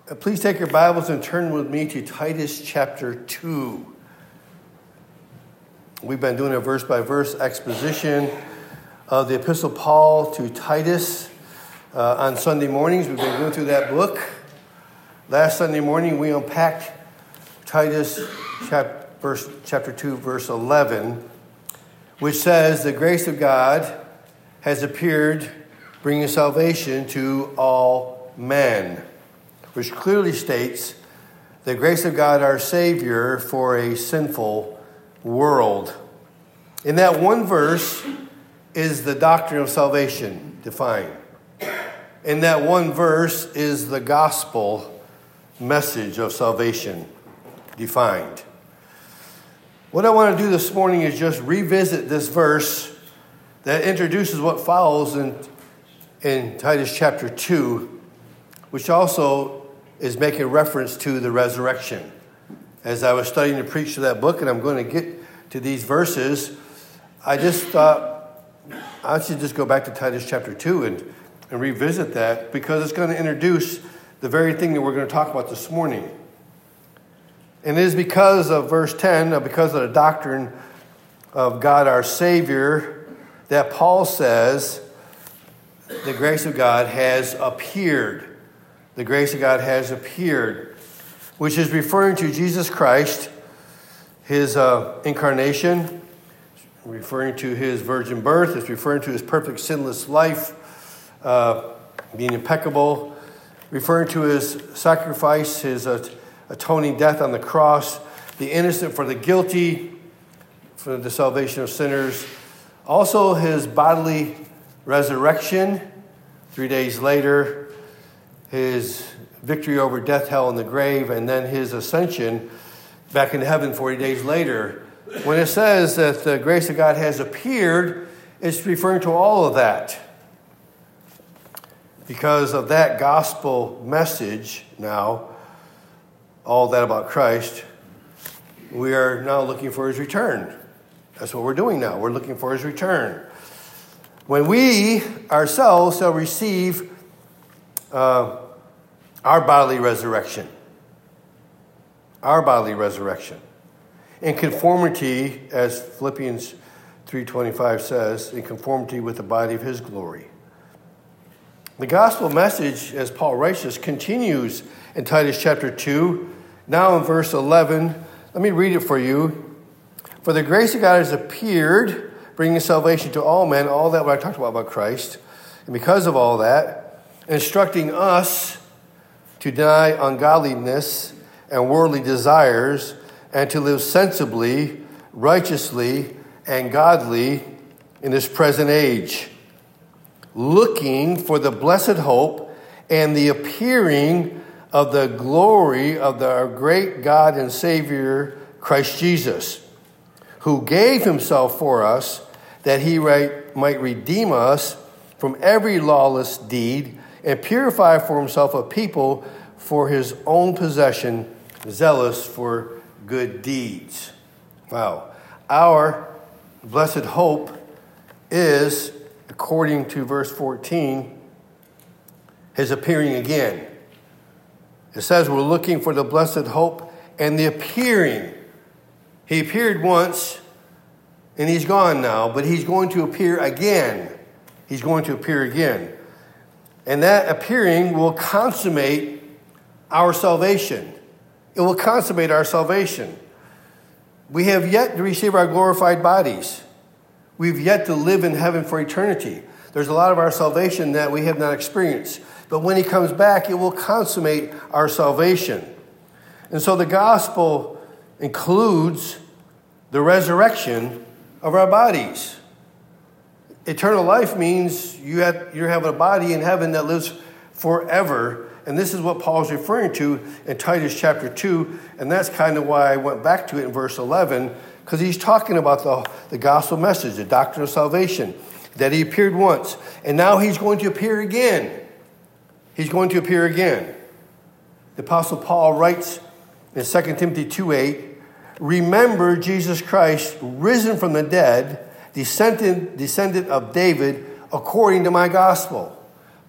Please take your Bibles and turn with me to Titus chapter 2. We've been doing a verse-by-verse exposition of the Epistle Paul to Titus on Sunday mornings. We've been going through that book. Last Sunday morning, we unpacked Titus chapter 2, verse 11, which says, "The grace of God has appeared, bringing salvation to all men," which clearly states the grace of God, our Savior, for a sinful world. In that one verse is the doctrine of salvation defined. In that one verse is the gospel message of salvation defined. What I want to do this morning is just revisit this verse that introduces what follows in Titus chapter 2, which also is making reference to the resurrection. As I was studying to preach to that book, and I'm going to get to these verses, I just thought I should just go back to Titus chapter 2 and revisit that, because it's going to introduce the very thing that we're going to talk about this morning. And it is because of verse 10, because of the doctrine of God our Savior, that Paul says the grace of God has appeared. The grace of God has appeared, which is referring to Jesus Christ, his incarnation, referring to his virgin birth. It's referring to his perfect sinless life, being impeccable, referring to his sacrifice, his atoning death on the cross, the innocent for the guilty, for the salvation of sinners. Also his bodily resurrection 3 days later, his victory over death, hell, and the grave, and then his ascension back into heaven 40 days later. When it says that the grace of God has appeared, it's referring to all of that. Because of that gospel message now, all that about Christ, we are now looking for his return. That's what we're doing now. We're looking for his return. When we ourselves shall receive our bodily resurrection. Our bodily resurrection. In conformity, as Philippians 3:25 says, in conformity with the body of his glory. The gospel message, as Paul writes this, continues in Titus chapter 2. Now in verse 11, let me read it for you. "For the grace of God has appeared, bringing salvation to all men," all that what I talked about Christ. And because of all that, instructing us to deny ungodliness and worldly desires, and to live sensibly, righteously, and godly in this present age, looking for the blessed hope and the appearing of the glory of our great God and Savior, Christ Jesus, who gave himself for us, that he might redeem us from every lawless deed, and purify for himself a people for his own possession, zealous for good deeds. Wow. Our blessed hope is, according to verse 14, his appearing again. It says we're looking for the blessed hope and the appearing. He appeared once, and he's gone now, but he's going to appear again. He's going to appear again. And that appearing will consummate our salvation. It will consummate our salvation. We have yet to receive our glorified bodies. We've yet to live in heaven for eternity. There's a lot of our salvation that we have not experienced. But when he comes back, it will consummate our salvation. And so the gospel includes the resurrection of our bodies. Eternal life means you have a body in heaven that lives forever. And this is what Paul's referring to in Titus chapter 2. And that's kind of why I went back to it in verse 11, because he's talking about the gospel message, the doctrine of salvation, that he appeared once. And now he's going to appear again. He's going to appear again. The Apostle Paul writes in 2 Timothy 2:8, "Remember Jesus Christ, risen from the dead, descendant of David, according to my gospel."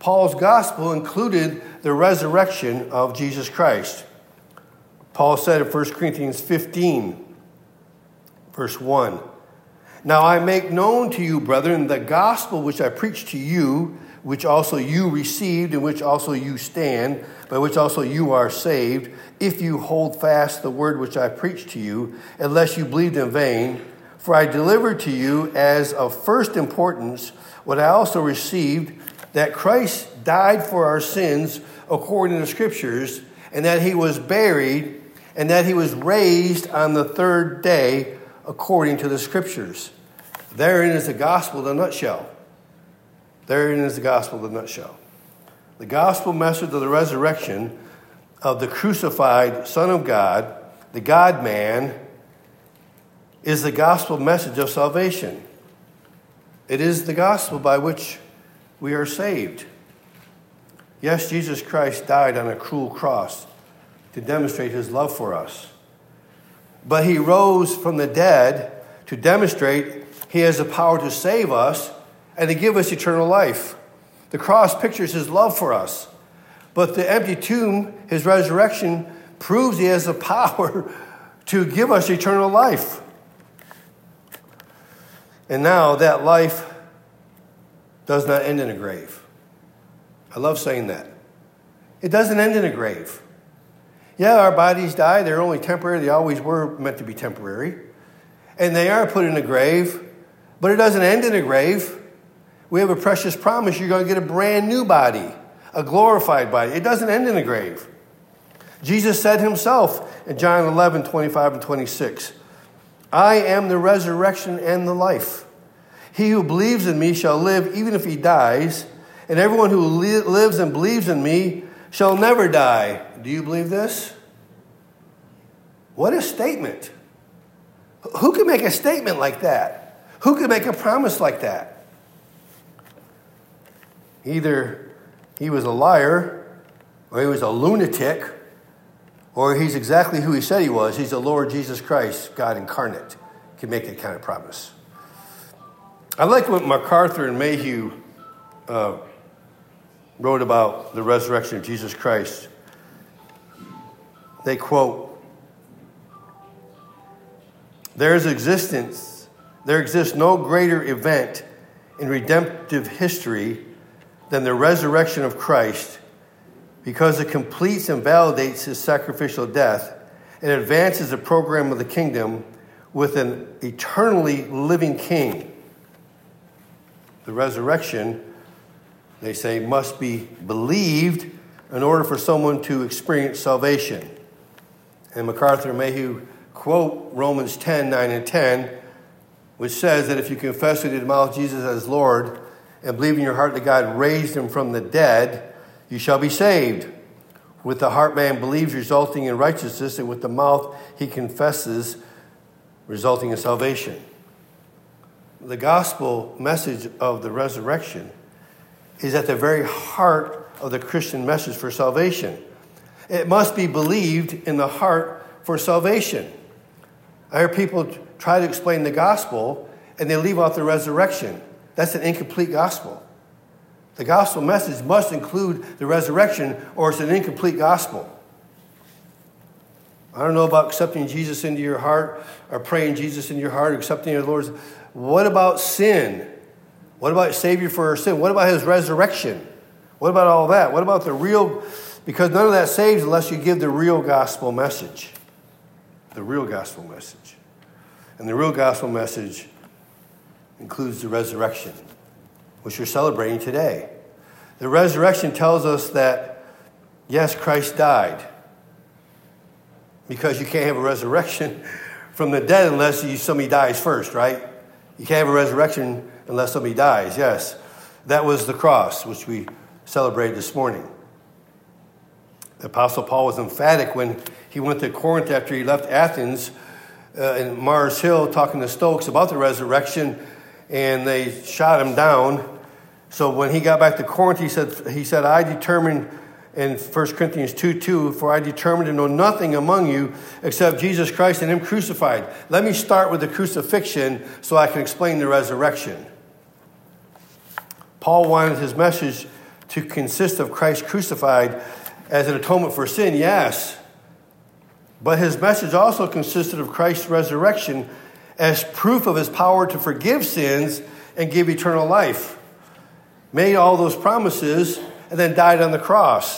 Paul's gospel included the resurrection of Jesus Christ. Paul said in 1 Corinthians 15, verse 1, "Now I make known to you, brethren, the gospel which I preached to you, which also you received, in which also you stand, by which also you are saved, if you hold fast the word which I preached to you, unless you believed in vain. For I delivered to you as of first importance what I also received, that Christ died for our sins according to the Scriptures, and that he was buried, and that he was raised on the third day according to the Scriptures." Therein is the gospel in a nutshell. Therein is the gospel in a nutshell. The gospel message of the resurrection of the crucified Son of God, the God-man, is the gospel message of salvation. It is the gospel by which we are saved. Yes, Jesus Christ died on a cruel cross to demonstrate his love for us. But he rose from the dead to demonstrate he has the power to save us and to give us eternal life. The cross pictures his love for us. But the empty tomb, his resurrection, proves he has the power to give us eternal life. And now that life does not end in a grave. I love saying that. It doesn't end in a grave. Yeah, our bodies die. They're only temporary. They always were meant to be temporary. And they are put in a grave. But it doesn't end in a grave. We have a precious promise. You're going to get a brand new body, a glorified body. It doesn't end in a grave. Jesus said himself in John 11, 25 and 26, "I am the resurrection and the life. He who believes in me shall live even if he dies, and everyone who lives and believes in me shall never die." Do you believe this? What a statement. Who can make a statement like that? Who can make a promise like that? Either he was a liar, or he was a lunatic, or he's exactly who he said he was. He's the Lord Jesus Christ, God incarnate, can make that kind of promise. I like what MacArthur and Mayhew wrote about the resurrection of Jesus Christ. They quote, there exists no greater event in redemptive history than the resurrection of Christ, because it completes and validates his sacrificial death and advances the program of the kingdom with an eternally living king. The resurrection, they say, must be believed in order for someone to experience salvation. And MacArthur and Mayhew quote Romans 10, 9 and 10, which says that if you confess with your mouth Jesus as Lord and believe in your heart that God raised him from the dead, you shall be saved. With the heart man believes, resulting in righteousness, and with the mouth he confesses, resulting in salvation. The gospel message of the resurrection is at the very heart of the Christian message for salvation. It must be believed in the heart for salvation. I hear people try to explain the gospel and they leave out the resurrection. That's an incomplete gospel. The gospel message must include the resurrection, or it's an incomplete gospel. I don't know about accepting Jesus into your heart, or praying Jesus into your heart, or accepting your Lord's. What about sin? What about Savior for our sin? What about his resurrection? What about all that? What about the real? Because none of that saves unless you give the real gospel message. The real gospel message. And the real gospel message includes the resurrection, which we're celebrating today. The resurrection tells us that, yes, Christ died. Because you can't have a resurrection from the dead unless somebody dies first, right? You can't have a resurrection unless somebody dies, yes. That was the cross, which we celebrated this morning. The Apostle Paul was emphatic when he went to Corinth after he left Athens in Mars Hill, talking to Stoics about the resurrection, and they shot him down. So when he got back to Corinth, he said, I determined, in 1 Corinthians 2:2, for I determined to know nothing among you except Jesus Christ and him crucified. Let me start with the crucifixion so I can explain the resurrection. Paul wanted his message to consist of Christ crucified as an atonement for sin? Yes. But his message also consisted of Christ's resurrection as proof of his power to forgive sins and give eternal life. Made all those promises and then died on the cross.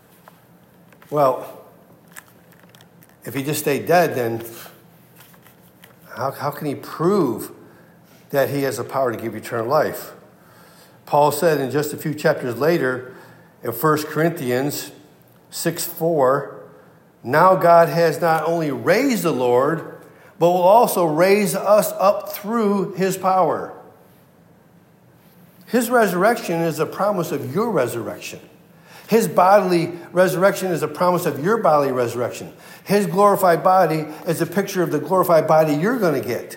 Well, if he just stayed dead, then how can he prove that he has the power to give eternal life? Paul said in just a few chapters later in 1 Corinthians 6:4, now God has not only raised the Lord, but will also raise us up through his power. His resurrection is a promise of your resurrection. His bodily resurrection is a promise of your bodily resurrection. His glorified body is a picture of the glorified body you're going to get.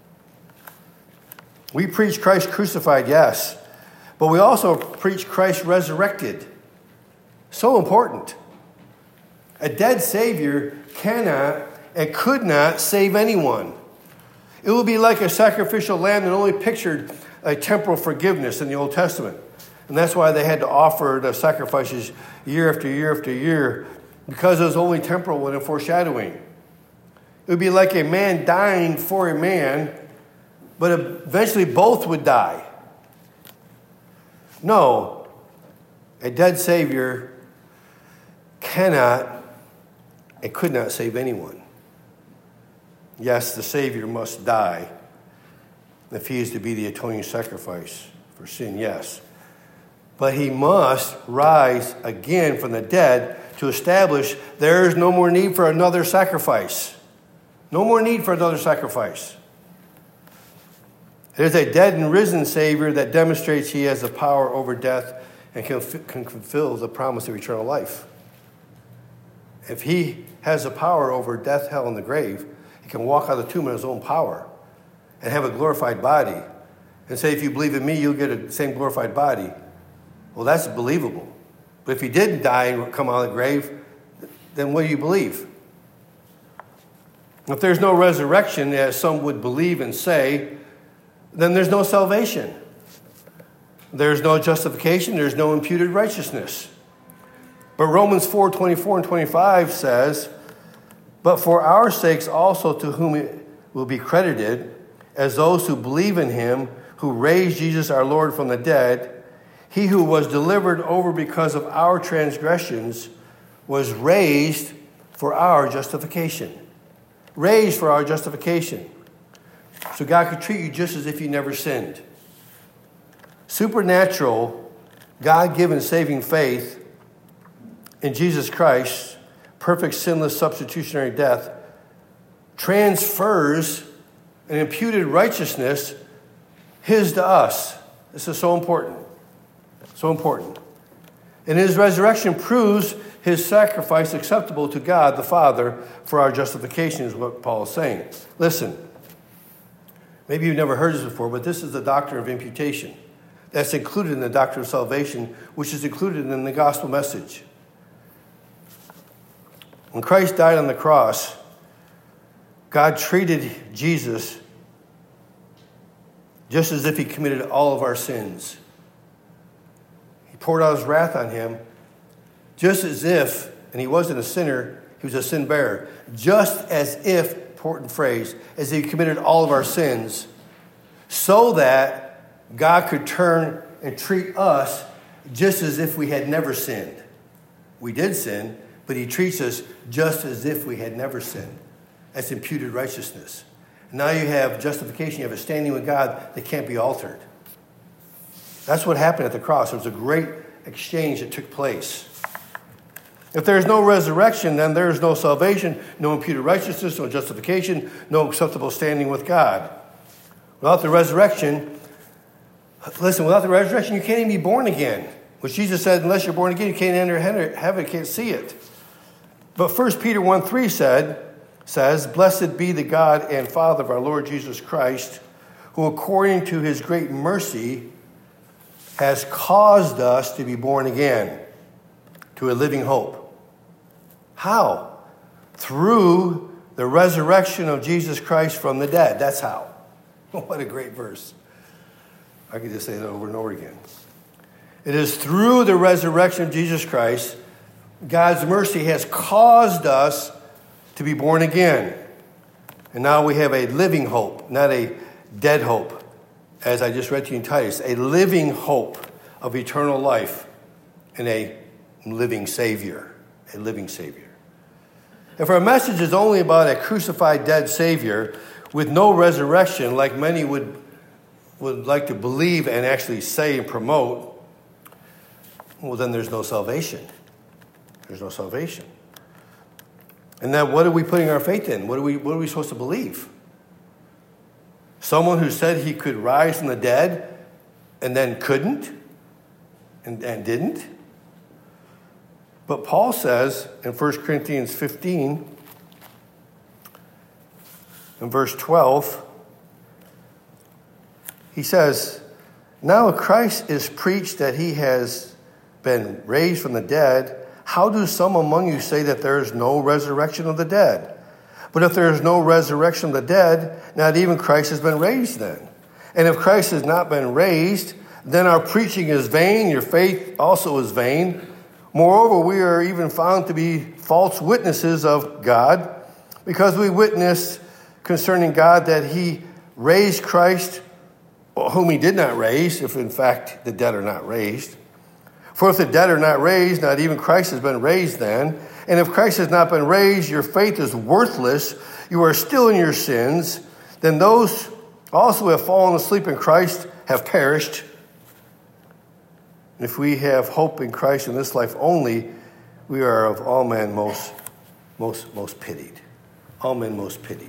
We preach Christ crucified, yes, but we also preach Christ resurrected. So important. A dead Savior cannot and could not save anyone. It would be like a sacrificial lamb that only pictured a temporal forgiveness in the Old Testament. And that's why they had to offer the sacrifices year after year after year, because it was only temporal and foreshadowing. It would be like a man dying for a man, but eventually both would die. No, a dead Savior cannot and could not save anyone. Yes, the Savior must die if he is to be the atoning sacrifice for sin, yes. But he must rise again from the dead to establish there is no more need for another sacrifice. No more need for another sacrifice. It is a dead and risen Savior that demonstrates he has the power over death and can fulfill the promise of eternal life. If he has the power over death, hell, and the grave, he can walk out of the tomb in his own power and have a glorified body and say, if you believe in me, you'll get the same glorified body. Well, that's believable. But if he didn't die and come out of the grave, then what do you believe? If there's no resurrection, as some would believe and say, then there's no salvation. There's no justification. There's no imputed righteousness. But Romans 4:24 and 25 says, but for our sakes also to whom it will be credited, as those who believe in him, who raised Jesus our Lord from the dead, he who was delivered over because of our transgressions was raised for our justification. Raised for our justification. So God could treat you just as if you never sinned. Supernatural, God-given saving faith in Jesus Christ, perfect sinless substitutionary death, transfers an imputed righteousness, his to us. This is so important. So important. And his resurrection proves his sacrifice acceptable to God the Father for our justification, is what Paul is saying. Listen, maybe you've never heard this before, but this is the doctrine of imputation. That's included in the doctrine of salvation, which is included in the gospel message. When Christ died on the cross, God treated Jesus just as if he committed all of our sins. He poured out his wrath on him just as if, and he wasn't a sinner, he was a sin bearer, just as if, important phrase, as if he committed all of our sins, so that God could turn and treat us just as if we had never sinned. We did sin, but he treats us just as if we had never sinned. That's imputed righteousness. Now you have justification. You have a standing with God that can't be altered. That's what happened at the cross. There was a great exchange that took place. If there is no resurrection, then there is no salvation, no imputed righteousness, no justification, no acceptable standing with God. Without the resurrection, without the resurrection, you can't even be born again. Which Jesus said, unless you're born again, you can't enter heaven, you can't see it. But 1 Peter 1:3 says, blessed be the God and Father of our Lord Jesus Christ, who according to his great mercy has caused us to be born again to a living hope. How? Through the resurrection of Jesus Christ from the dead. That's how. What a great verse. I could just say that over and over again. It is through the resurrection of Jesus Christ, God's mercy has caused us to be born again. And now we have a living hope, not a dead hope, as I just read to you in Titus, a living hope of eternal life in a living Savior, a living Savior. If our message is only about a crucified dead Savior with no resurrection, like many would like to believe and actually say and promote, well, then there's no salvation. There's no salvation. And then what are we putting our faith in? What are we supposed to believe? Someone who said he could rise from the dead and then couldn't and didn't? But Paul says in 1 Corinthians 15, in verse 12, he says, now if Christ is preached that he has been raised from the dead, how do some among you say that there is no resurrection of the dead? But if there is no resurrection of the dead, not even Christ has been raised then. And if Christ has not been raised, then our preaching is vain, your faith also is vain. Moreover, we are even found to be false witnesses of God, because we witnessed concerning God that he raised Christ, whom he did not raise, if in fact the dead are not raised. For if the dead are not raised, not even Christ has been raised then. And if Christ has not been raised, your faith is worthless. You are still in your sins. Then those also who have fallen asleep in Christ have perished. And if we have hope in Christ in this life only, we are of all men most pitied. All men most pitied.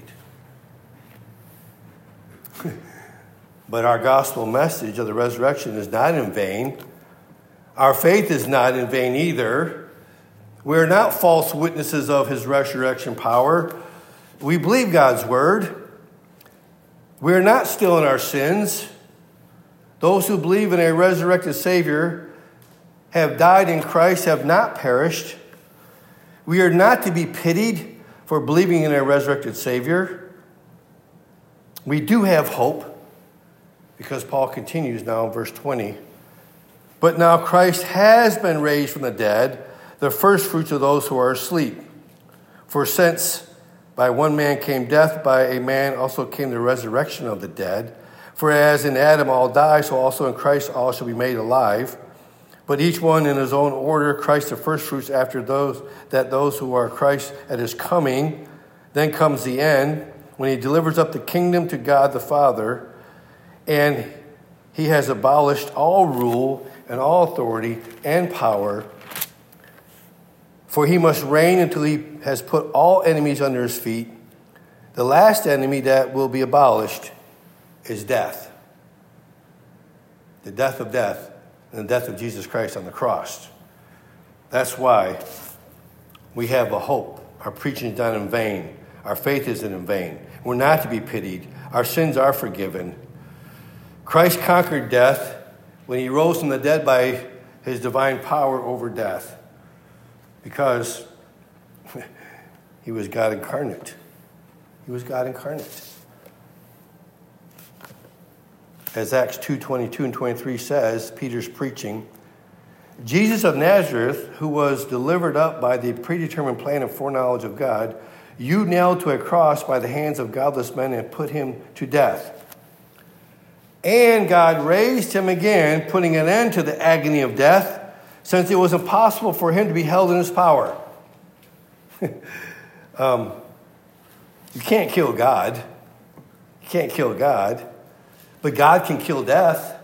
But our gospel message of the resurrection is not in vain. Our faith is not in vain either. We are not false witnesses of his resurrection power. We believe God's word. We are not still in our sins. Those who believe in a resurrected Savior have died in Christ, have not perished. We are not to be pitied for believing in a resurrected Savior. We do have hope, because Paul continues now in verse 20. But now Christ has been raised from the dead, the first fruits of those who are asleep. For since by one man came death, by a man also came the resurrection of the dead. For as in Adam all die, so also in Christ all shall be made alive. But each one in his own order, Christ the first fruits, after those who are Christ at his coming. Then comes the end, when he delivers up the kingdom to God the Father, and he has abolished all rule and all authority and power. For he must reign until he has put all enemies under his feet. The last enemy that will be abolished is death. The death of death and the death of Jesus Christ on the cross. That's why we have a hope. Our preaching is not in vain. Our faith isn't in vain. We're not to be pitied. Our sins are forgiven. Christ conquered death when he rose from the dead by his divine power over death, because he was God incarnate. He was God incarnate. As Acts 2:22 and 23 says, Peter's preaching, Jesus of Nazareth, who was delivered up by the predetermined plan and foreknowledge of God, you nailed to a cross by the hands of godless men and put him to death. And God raised him again, putting an end to the agony of death, since it was impossible for him to be held in his power. You can't kill God. You can't kill God. But God can kill death.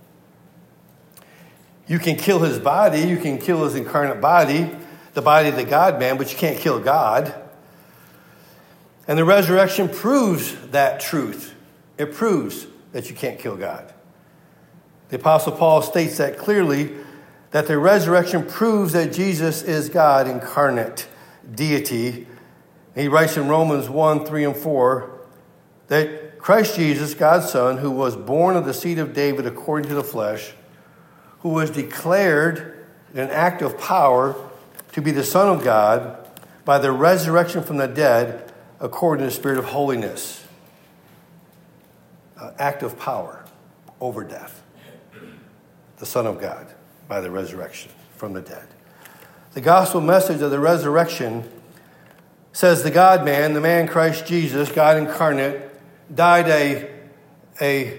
You can kill his body. You can kill his incarnate body, the body of the God-man, but you can't kill God. And the resurrection proves that truth. It proves that you can't kill God. The Apostle Paul states that clearly, that the resurrection proves that Jesus is God incarnate, deity. He writes in Romans 1, 3, and 4, that Christ Jesus, God's Son, who was born of the seed of David according to the flesh, who was declared in an act of power to be the Son of God by the resurrection from the dead according to the Spirit of holiness. Act of power over death. The Son of God by the resurrection from the dead. The gospel message of the resurrection says the God-man, the man Christ Jesus, God incarnate, died a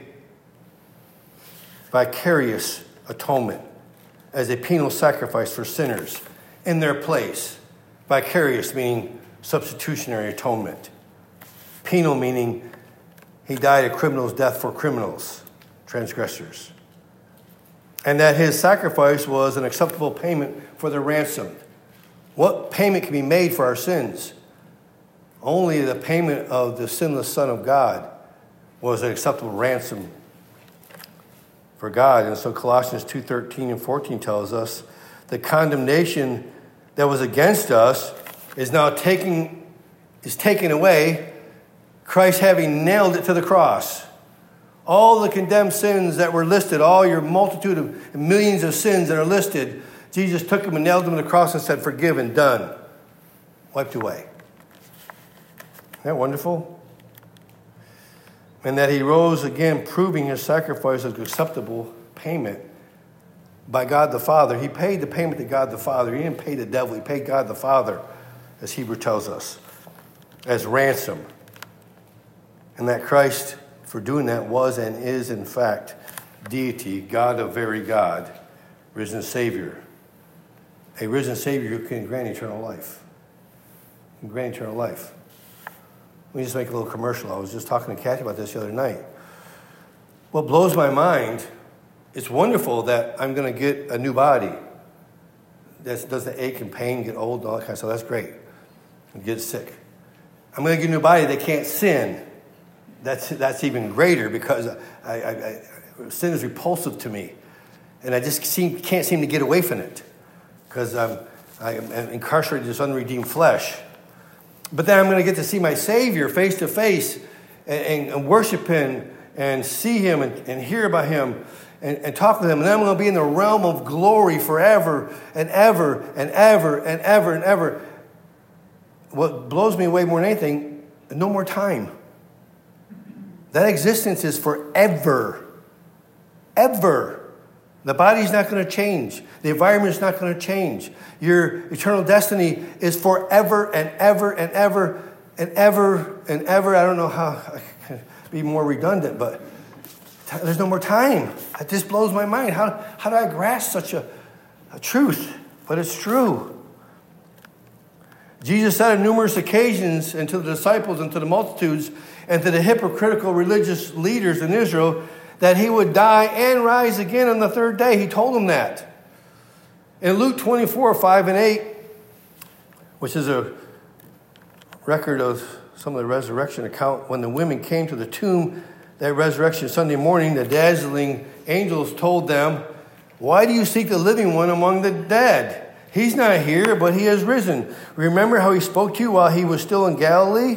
vicarious atonement as a penal sacrifice for sinners in their place. Vicarious meaning substitutionary atonement. Penal meaning he died a criminal's death for criminals, transgressors. And that his sacrifice was an acceptable payment for the ransom. What payment can be made for our sins? Only the payment of the sinless Son of God was an acceptable ransom for God. And so Colossians 2:13 and 14 tells us the condemnation that was against us is now taken away, Christ having nailed it to the cross. All the condemned sins that were listed, all your multitude of millions of sins that are listed, Jesus took them and nailed them to the cross and said, forgiven, done, wiped away. Isn't that wonderful? And that he rose again, proving his sacrifice as acceptable payment by God the Father. He paid the payment to God the Father. He didn't pay the devil. He paid God the Father, as Hebrew tells us, as ransom. And that Christ, for doing that, was and is, in fact, deity, God of very God, risen Savior. A risen Savior who can grant eternal life. Can grant eternal life. Let me just make a little commercial. I was just talking to Kathy about this the other night. What blows my mind, it's wonderful that I'm going to get a new body that doesn't ache and pain, get old, and all that kind of stuff. That's great. And get sick. I'm going to get a new body that can't sin. That's even greater because sin is repulsive to me. And I just can't seem to get away from it because I'm incarcerated in this unredeemed flesh. But then I'm going to get to see my Savior face to face and worship him and see him and hear about him and talk with him. And then I'm going to be in the realm of glory forever and ever and ever and ever and ever. What blows me away more than anything, no more time. That existence is forever. Ever. The body's not going to change. The environment's not going to change. Your eternal destiny is forever and ever and ever and ever and ever. I don't know how I can be more redundant, but there's no more time. It just blows my mind. How do I grasp such a truth? But it's true. Jesus said on numerous occasions, and to the disciples and to the multitudes and to the hypocritical religious leaders in Israel, that he would die and rise again on the third day. He told them that. In Luke 24:5-8, which is a record of some of the resurrection account, when the women came to the tomb that resurrection Sunday morning, the dazzling angels told them, "Why do you seek the living one among the dead? He's not here, but he has risen. Remember how he spoke to you while he was still in Galilee,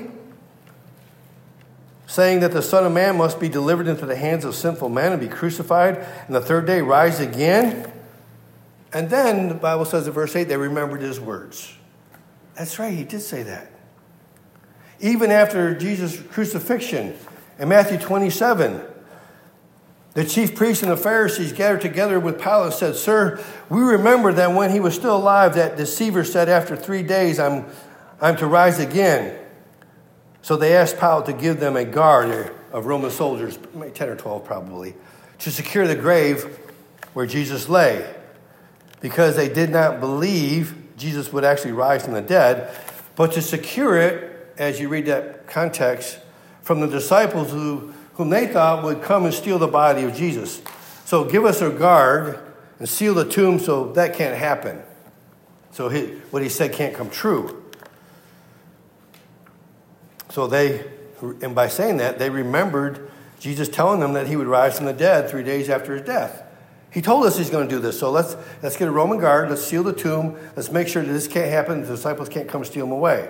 saying that the Son of Man must be delivered into the hands of sinful men and be crucified, and the third day rise again?" And then the Bible says in verse 8, they remembered his words. That's right, he did say that. Even after Jesus' crucifixion, in Matthew 27, the chief priests and the Pharisees gathered together with Pilate and said, "Sir, we remember that when he was still alive, that deceiver said, after 3 days, I'm to rise again." So they asked Pilate to give them a guard of Roman soldiers, 10 or 12 probably, to secure the grave where Jesus lay, because they did not believe Jesus would actually rise from the dead, but to secure it, as you read that context, from the disciples whom they thought would come and steal the body of Jesus. So give us a guard and seal the tomb so that can't happen. So what he said can't come true. So and by saying that, they remembered Jesus telling them that he would rise from the dead 3 days after his death. He told us he's going to do this. So let's get a Roman guard. Let's seal the tomb. Let's make sure that this can't happen. The disciples can't come steal him away.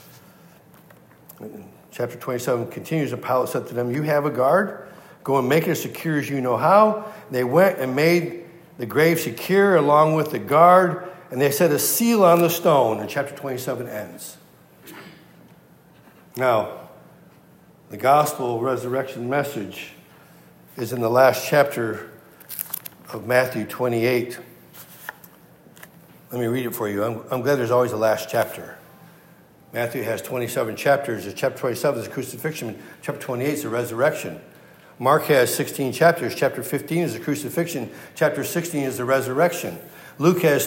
Chapter 27 continues, and Pilate said to them, "You have a guard. Go and make it as secure as you know how." They went and made the grave secure along with the guard, and they set a seal on the stone, and chapter 27 ends. Now, the gospel resurrection message is in the last chapter of Matthew 28. Let me read it for you. I'm glad there's always a last chapter. Matthew has 27 chapters. Chapter 27 is the crucifixion. Chapter 28 is the resurrection. Mark has 16 chapters. Chapter 15 is the crucifixion. Chapter 16 is the resurrection. Luke has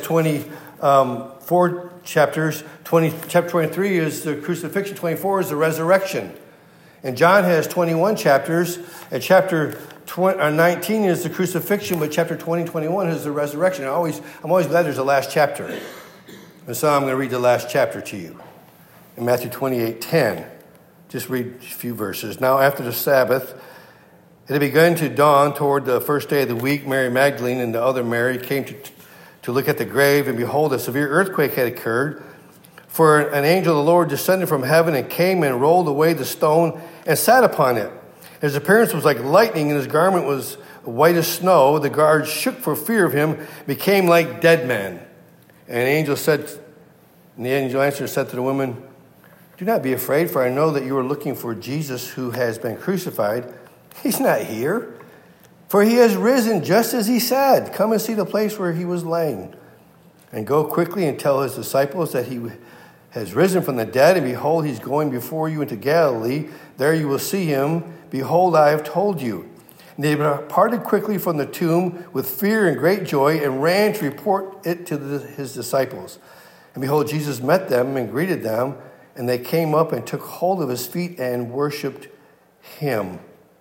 24 chapters. Chapter 23 is the crucifixion. 24 is the resurrection. And John has 21 chapters. And chapter 19 is the crucifixion, but chapter 20 and 21 is the resurrection. I'm always glad there's a last chapter. And so I'm going to read the last chapter to you. In Matthew 28:10. Just read a few verses. Now after the Sabbath, it had begun to dawn toward the first day of the week. Mary Magdalene and the other Mary came to look at the grave, and behold, a severe earthquake had occurred. For an angel of the Lord descended from heaven and came and rolled away the stone and sat upon it. His appearance was like lightning, and his garment was white as snow. The guards shook for fear of him, became like dead men. And the angel answered and said to the woman, "Do not be afraid, for I know that you are looking for Jesus who has been crucified. He's not here, for he has risen just as he said. Come and see the place where he was laying. And go quickly and tell his disciples that he has risen from the dead, and behold, he's going before you into Galilee. There you will see him. Behold, I have told you." And they departed quickly from the tomb with fear and great joy, and ran to report it to his disciples. And behold, Jesus met them and greeted them, and they came up and took hold of his feet and worshipped him.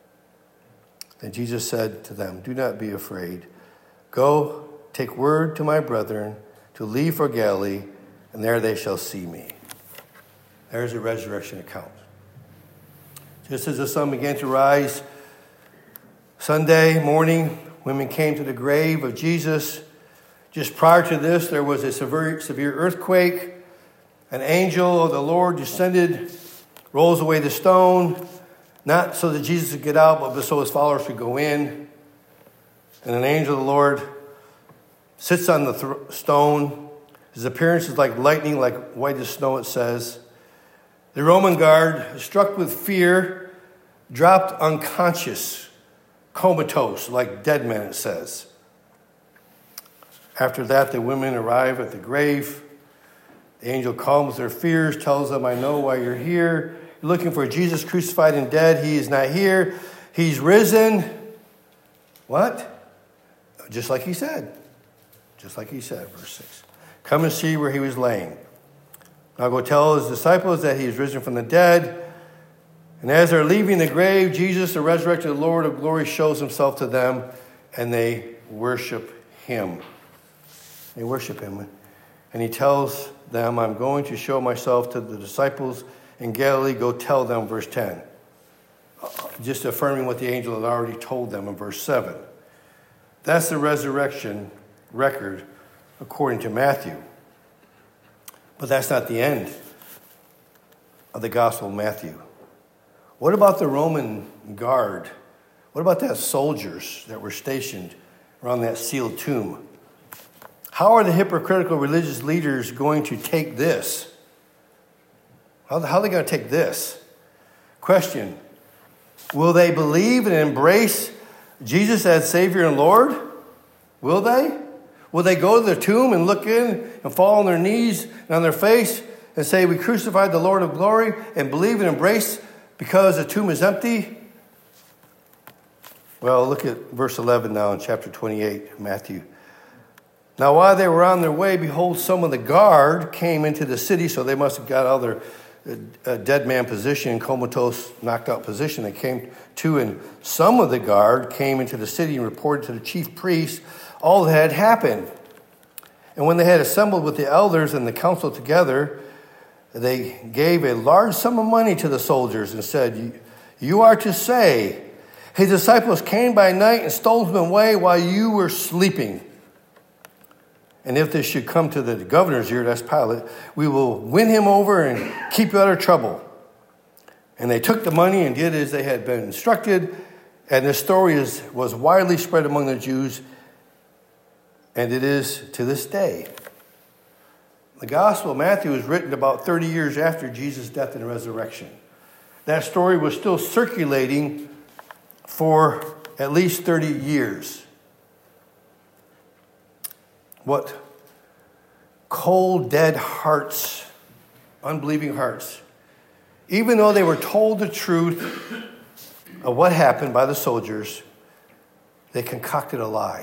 Then Jesus said to them, "Do not be afraid. Go, take word to my brethren to leave for Galilee, and there they shall see me." There's a resurrection account. Just as the sun began to rise Sunday morning, women came to the grave of Jesus. Just prior to this, there was a severe earthquake. An angel of the Lord descended, rolls away the stone, not so that Jesus would get out, but so his followers could go in. And an angel of the Lord sits on the stone. His appearance is like lightning, like white as snow, it says. The Roman guard, struck with fear, dropped unconscious, comatose, like dead men, it says. After that, the women arrive at the grave. The angel calms their fears, tells them, "I know why you're here. You're looking for Jesus crucified and dead. He is not here. He's risen." What? Just like he said. Just like he said, verse 6. "Come and see where he was laying. Now go tell his disciples that he is risen from the dead." And as they're leaving the grave, Jesus, the resurrected Lord of glory, shows himself to them, and they worship him. They worship him. And he tells them, "I'm going to show myself to the disciples in Galilee. Go tell them," verse 10. Just affirming what the angel had already told them in verse 7. That's the resurrection record according to Matthew. But that's not the end of the Gospel of Matthew. What about the Roman guard? What about the soldiers that were stationed around that sealed tomb? How are the hypocritical religious leaders going to take this? How are they going to take this? Question: will they believe and embrace Jesus as Savior and Lord? Will they? Will they go to the tomb and look in and fall on their knees and on their face and say, "We crucified the Lord of glory," and believe and embrace because the tomb is empty? Well, look at verse 11 now in chapter 28, Matthew. "Now while they were on their way, behold, some of the guard came into the city," so they must have got out of their dead man position, comatose, knocked out position. They came to, and some of the guard came into the city and reported to the chief priests all that had happened. And when they had assembled with the elders and the council together, they gave a large sum of money to the soldiers and said, "You are to say, his disciples came by night and stole him away while you were sleeping. And if this should come to the governor's ear," that's Pilate, "we will win him over and keep you out of trouble." And they took the money and did as they had been instructed. And this story was widely spread among the Jews, and it is to this day. The Gospel of Matthew was written about 30 years after Jesus' death and resurrection. That story was still circulating for at least 30 years. What cold, dead hearts, unbelieving hearts, even though they were told the truth of what happened by the soldiers, they concocted a lie.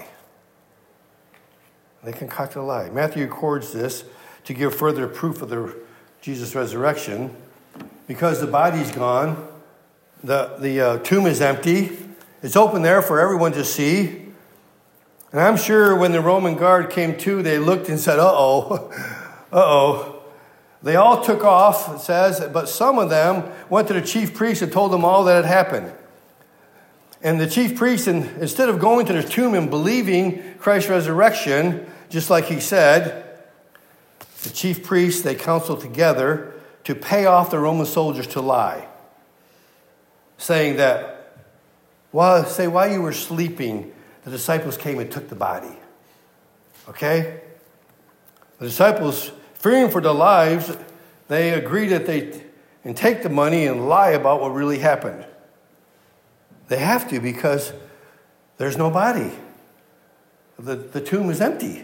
They concocted a lie. Matthew records this to give further proof of Jesus' resurrection. Because the body's gone, the tomb is empty. It's open there for everyone to see. And I'm sure when the Roman guard came to, they looked and said, uh-oh, uh-oh. They all took off, it says, but some of them went to the chief priest and told them all that had happened. And the chief priest, instead of going to the tomb and believing Christ's resurrection, just like he said, the chief priests, they counseled together to pay off the Roman soldiers to lie, saying that, while you were sleeping, the disciples came and took the body. Okay? The disciples, fearing for their lives, they agreed that they take the money and lie about what really happened. They have to because there's no body. The tomb is empty.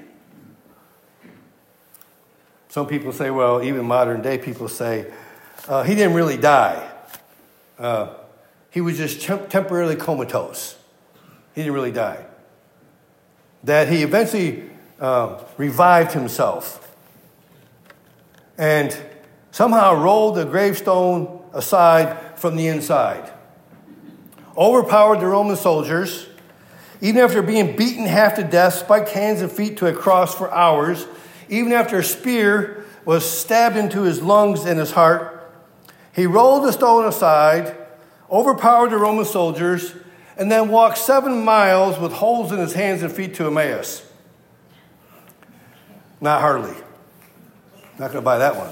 Some people say, well, even modern day people say, he didn't really die. He was just temporarily comatose. He didn't really die. That he eventually revived himself and somehow rolled the gravestone aside from the inside. Overpowered the Roman soldiers, even after being beaten half to death, spiked hands and feet to a cross for hours, even after a spear was stabbed into his lungs and his heart. He rolled the stone aside, overpowered the Roman soldiers, and then walked 7 miles with holes in his hands and feet to Emmaus. Not hardly. Not going to buy that one.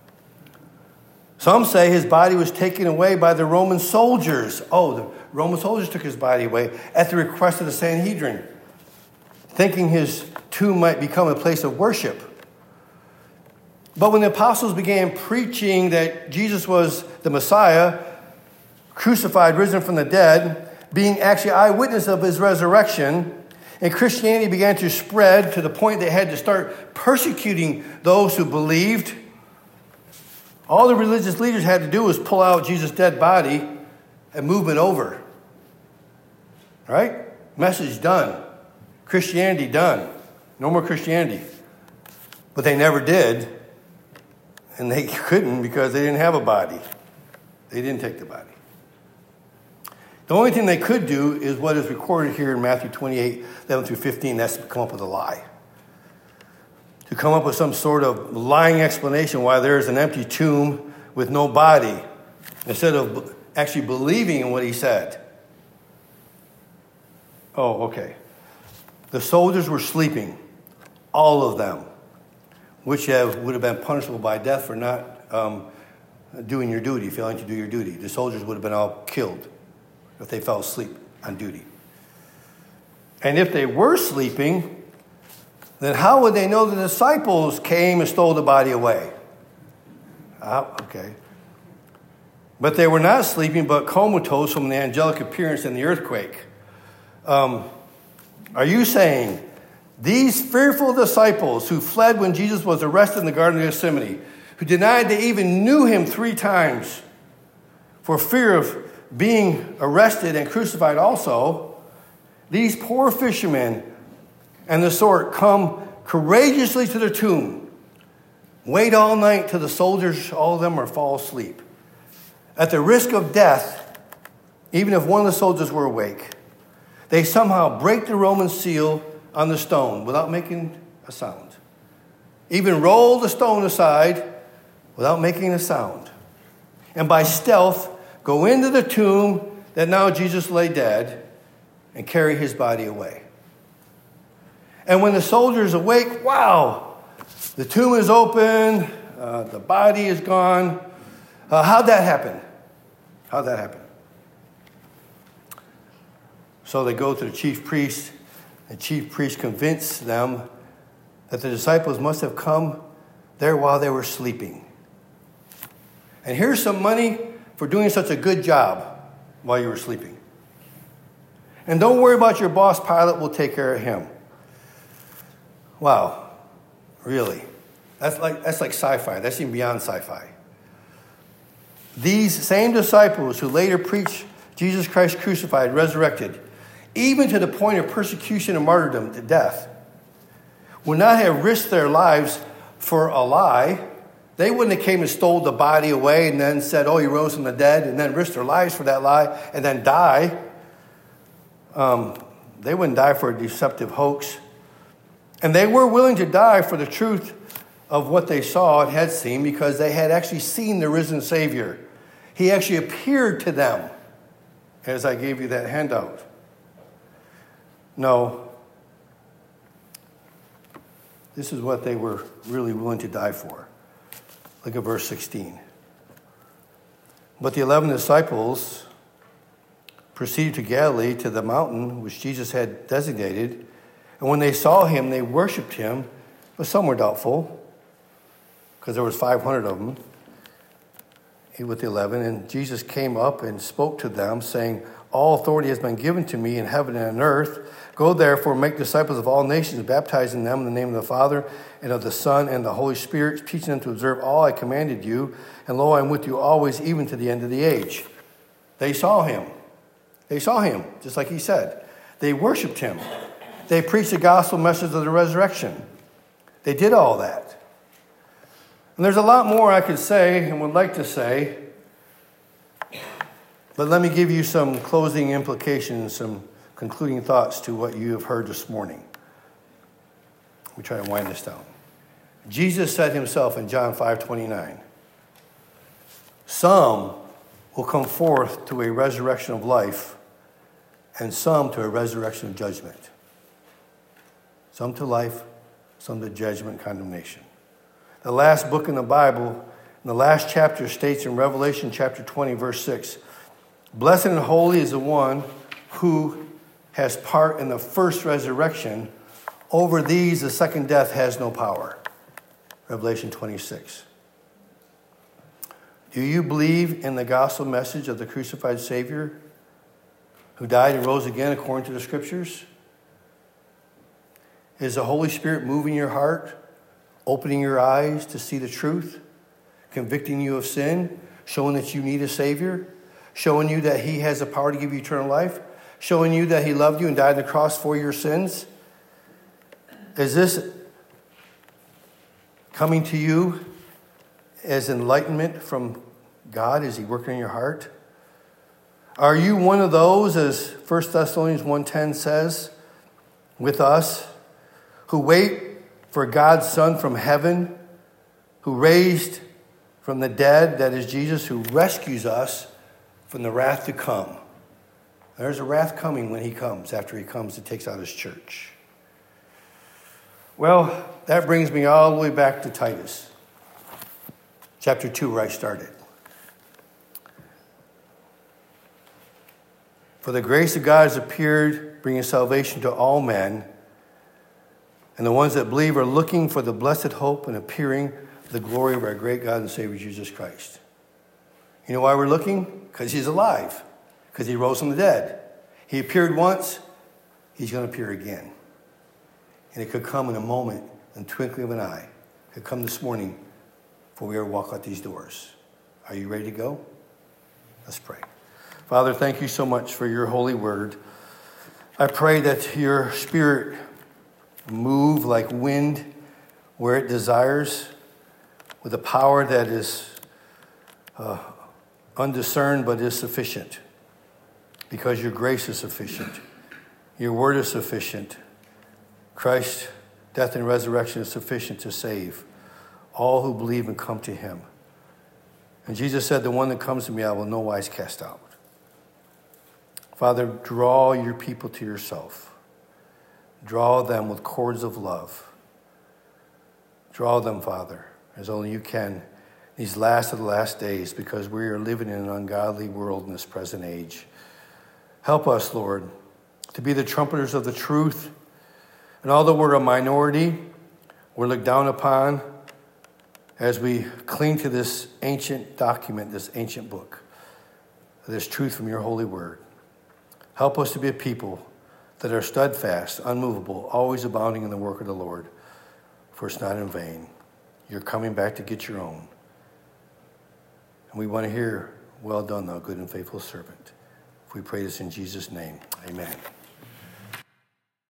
Some say his body was taken away by the Roman soldiers. Oh, the Roman soldiers took his body away at the request of the Sanhedrin, thinking his tomb might become a place of worship. But when the apostles began preaching that Jesus was the Messiah, crucified, risen from the dead, being actually eyewitness of his resurrection, and Christianity began to spread to the point they had to start persecuting those who believed, all the religious leaders had to do was pull out Jesus' dead body and move it over. Right? Message done. Christianity done. No more Christianity. But they never did. And they couldn't because they didn't have a body. They didn't take the body. The only thing they could do is what is recorded here in Matthew 28, 11 through 15. That's to come up with a lie. To come up with some sort of lying explanation why there is an empty tomb with no body, instead of actually believing in what he said. Oh, okay. The soldiers were sleeping, all of them, which would have been punishable by death for not doing your duty, failing to do your duty. The soldiers would have been all killed if they fell asleep on duty. And if they were sleeping, then how would they know the disciples came and stole the body away? Okay. But they were not sleeping, but comatose from the angelic appearance and the earthquake. Are you saying these fearful disciples who fled when Jesus was arrested in the Garden of Gethsemane, who denied they even knew him 3 times for fear of being arrested and crucified also, these poor fishermen and the sort come courageously to the tomb, wait all night till the soldiers, all of them, are fall asleep. At the risk of death, even if one of the soldiers were awake, they somehow break the Roman seal on the stone without making a sound. Even roll the stone aside without making a sound. And by stealth, go into the tomb that now Jesus lay dead and carry his body away. And when the soldiers awake, wow, the tomb is open, the body is gone. How'd that happen? How'd that happen? So they go to the chief priest. The chief priest convinced them that the disciples must have come there while they were sleeping. And here's some money for doing such a good job while you were sleeping. And don't worry about your boss, Pilate. We'll take care of him. Wow, really? That's like sci-fi. That's even beyond sci-fi. These same disciples who later preached Jesus Christ crucified, resurrected, even to the point of persecution and martyrdom to death, would not have risked their lives for a lie. They wouldn't have came and stole the body away and then said, oh, he rose from the dead, and then risked their lives for that lie and then die. They wouldn't die for a deceptive hoax. And they were willing to die for the truth of what they saw and had seen, because they had actually seen the risen Savior. He actually appeared to them, as I gave you that handout. No, this is what they were really willing to die for. Look at verse 16. But the 11 disciples proceeded to Galilee, to the mountain which Jesus had designated. And when they saw him, they worshipped him, but some were doubtful, because there was 500 of them with the 11. And Jesus came up and spoke to them, saying, all authority has been given to me in heaven and on earth. Go therefore, make disciples of all nations, baptizing them in the name of the Father and of the Son and the Holy Spirit, teaching them to observe all I commanded you. And lo, I am with you always, even to the end of the age. They saw him. They saw him, just like he said. They worshiped him. They preached the gospel message of the resurrection. They did all that. And there's a lot more I could say and would like to say, but let me give you some closing implications, some concluding thoughts to what you have heard this morning. We try to wind this down. Jesus said himself in John 5:29, some will come forth to a resurrection of life, and some to a resurrection of judgment. Some to life, some to judgment and condemnation. The last book in the Bible, in the last chapter, states in Revelation chapter 20, verse 6, blessed and holy is the one who has part in the first resurrection. Over these, the second death has no power. Revelation 26. Do you believe in the gospel message of the crucified Savior who died and rose again according to the Scriptures? Is the Holy Spirit moving your heart, opening your eyes to see the truth, convicting you of sin, showing that you need a Savior, showing you that he has the power to give you eternal life, showing you that he loved you and died on the cross for your sins? Is this coming to you as enlightenment from God? Is he working in your heart? Are you one of those, as 1 Thessalonians 1:10 says, with us, who wait for God's Son from heaven, who raised from the dead, that is Jesus, who rescues us from the wrath to come? There's a wrath coming when he comes, after he comes and takes out his church. Well, that brings me all the way back to Titus, chapter 2, where I started. For the grace of God has appeared, bringing salvation to all men, and the ones that believe are looking for the blessed hope and appearing of the glory of our great God and Savior, Jesus Christ. You know why we're looking? Because he's alive. Because he rose from the dead. He appeared once. He's going to appear again. And it could come in a moment, in the twinkling of an eye. It could come this morning before we ever walk out these doors. Are you ready to go? Let's pray. Father, thank you so much for your holy word. I pray that your Spirit move like wind where it desires, with a power that is undiscerned but is sufficient, because your grace is sufficient. Your word is sufficient. Christ's death and resurrection is sufficient to save all who believe and come to him. And Jesus said, the one that comes to me I will no wise cast out. Father, draw your people to yourself. Draw them with cords of love. Draw them, Father, as only you can, these last of the last days, because we are living in an ungodly world in this present age. Help us, Lord, to be the trumpeters of the truth. And although we're a minority, we're looked down upon as we cling to this ancient document, this ancient book, this truth from your holy word. Help us to be a people that are steadfast, unmovable, always abounding in the work of the Lord, for it's not in vain. You're coming back to get your own. And we want to hear, well done, thou good and faithful servant. If we pray this in Jesus' name, amen.